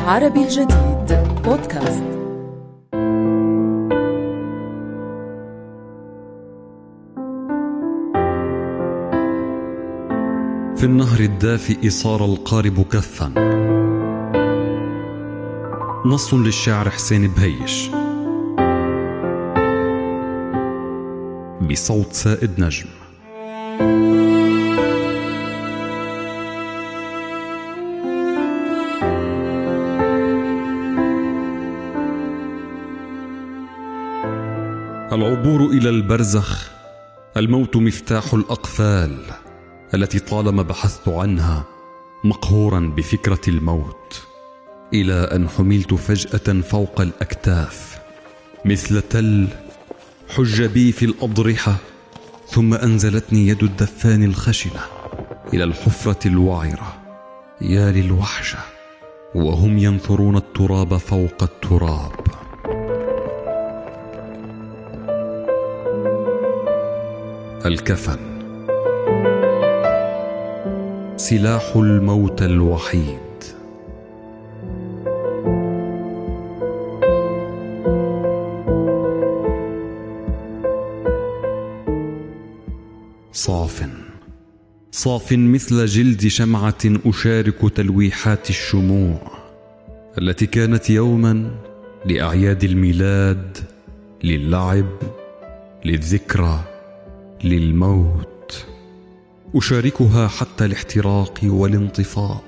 عربي الجديد بودكاست. في النهر الدافئ صار القارب كفا. نص للشاعر حسين بهيش بصوت سائد نجم. العبور إلى البرزخ، الموت مفتاح الأقفال التي طالما بحثت عنها مقهورا بفكرة الموت، إلى أن حملت فجأة فوق الأكتاف مثل تل حج بي في الأضرحة، ثم أنزلتني يد الدفان الخشنة إلى الحفرة الوعرة. يا للوحشة وهم ينثرون التراب فوق التراب. الكفن سلاح الموت الوحيد. صاف مثل جلد شمعة أشارك تلويحات الشموع التي كانت يوما لأعياد الميلاد، للعب، للذكرى، للموت. أشاركها حتى الاحتراق والانطفاء.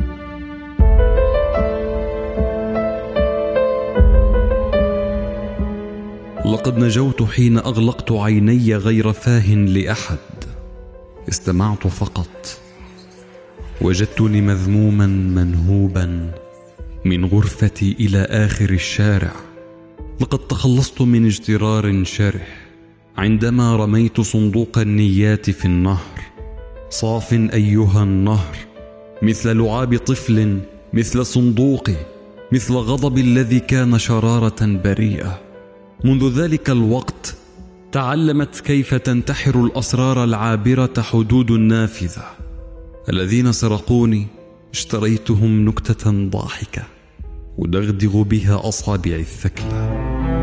لقد نجوت حين أغلقت عيني غير فاه لأحد. استمعت فقط. وجدتني مذموما منهوبا من غرفتي إلى آخر الشارع. لقد تخلصت من اجترار شرح عندما رميت صندوق النيات في النهر. صاف أيها النهر، مثل لعاب طفل، مثل صندوقي، مثل غضب الذي كان شرارة بريئة. منذ ذلك الوقت تعلمت كيف تنتحر الأسرار العابرة حدود النافذة. الذين سرقوني اشتريتهم نكتة ضاحكة أدغدغ بها أصابع الثكلى.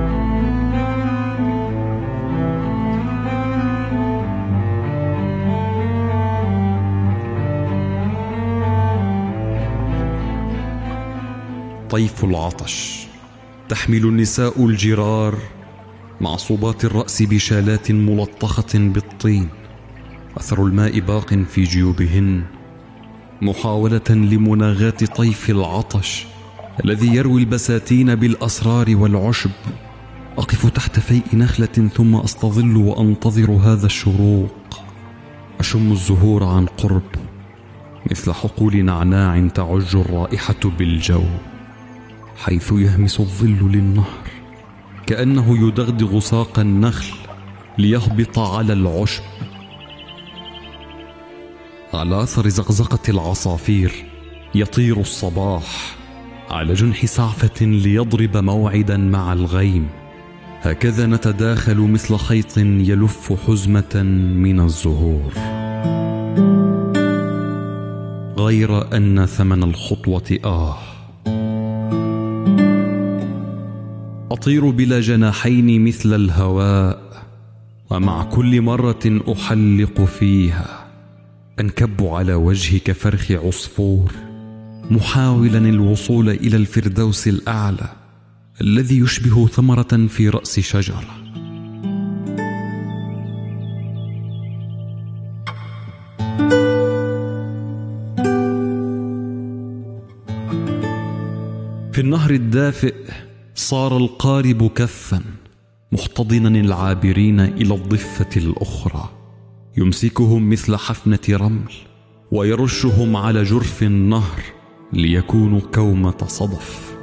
طيف العطش. تحمل النساء الجرار معصوبات الرأس بشالات ملطخة بالطين، أثر الماء باق في جيوبهن، محاولة لمناغاة طيف العطش الذي يروي البساتين بالأسرار والعشب. أقف تحت فيء نخلة ثم أستظل وأنتظر هذا الشروق. أشم الزهور عن قرب مثل حقول نعناع تعج الرائحة بالجو، حيث يهمس الظل للنهر كأنه يدغدغ ساق النخل ليهبط على العشب. على أثر زقزقة العصافير يطير الصباح على جنح سعفة ليضرب موعدا مع الغيم. هكذا نتداخل مثل خيط يلف حزمة من الزهور، غير أن ثمن الخطوة أطير بلا جناحين مثل الهواء، ومع كل مرة أحلق فيها أنكب على وجهي كفرخ عصفور، محاولا الوصول إلى الفردوس الأعلى الذي يشبه ثمرة في رأس شجرة. في النهر الدافئ صار القارب كفا، محتضنا العابرين إلى الضفة الأخرى، يمسكهم مثل حفنة رمل ويرشهم على جرف النهر ليكونوا كومة صدف.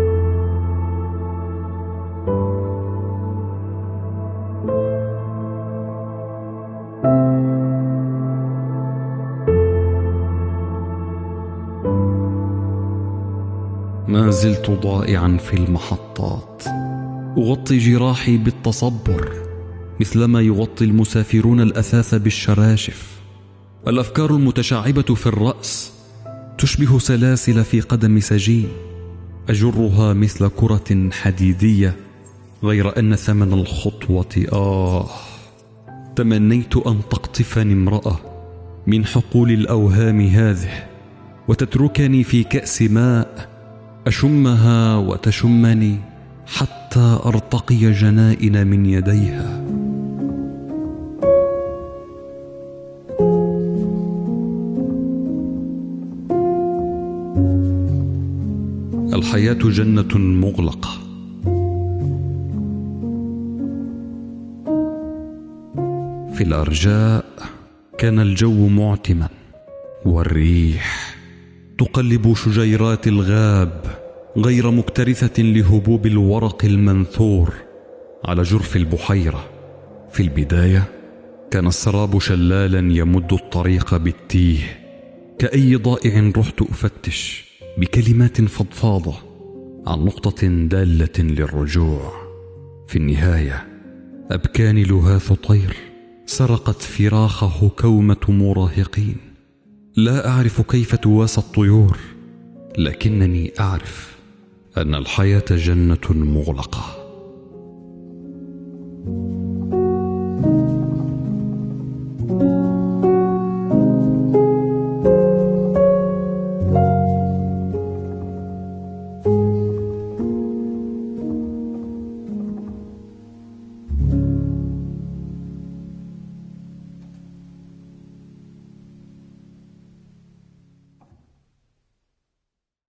ما زلت ضائعا في المحطات، أغطي جراحي بالتصبر مثلما يغطي المسافرون الأثاث بالشراشف. الأفكار المتشعبة في الرأس تشبه سلاسل في قدم سجين، أجرها مثل كرة حديدية، غير أن ثمن الخطوة تمنيت أن تقطفني امرأة من حقول الأوهام هذه وتتركني في كأس ماء أشمها وتشمني حتى أرتقي جنائن من يديها. الحياة جنة مغلقة. في الأرجاء كان الجو معتما، والريح تقلب شجيرات الغاب غير مكترثة لهبوب الورق المنثور على جرف البحيرة. في البداية كان السراب شلالا يمد الطريق بالتيه، كأي ضائع رحت أفتش بكلمات فضفاضة عن نقطة دالة للرجوع. في النهاية أبكاني لهاث طير سرقت فراخه كومة مراهقين. لا أعرف كيف تواسى الطيور، لكنني أعرف أن الحياة جنة مغلقة.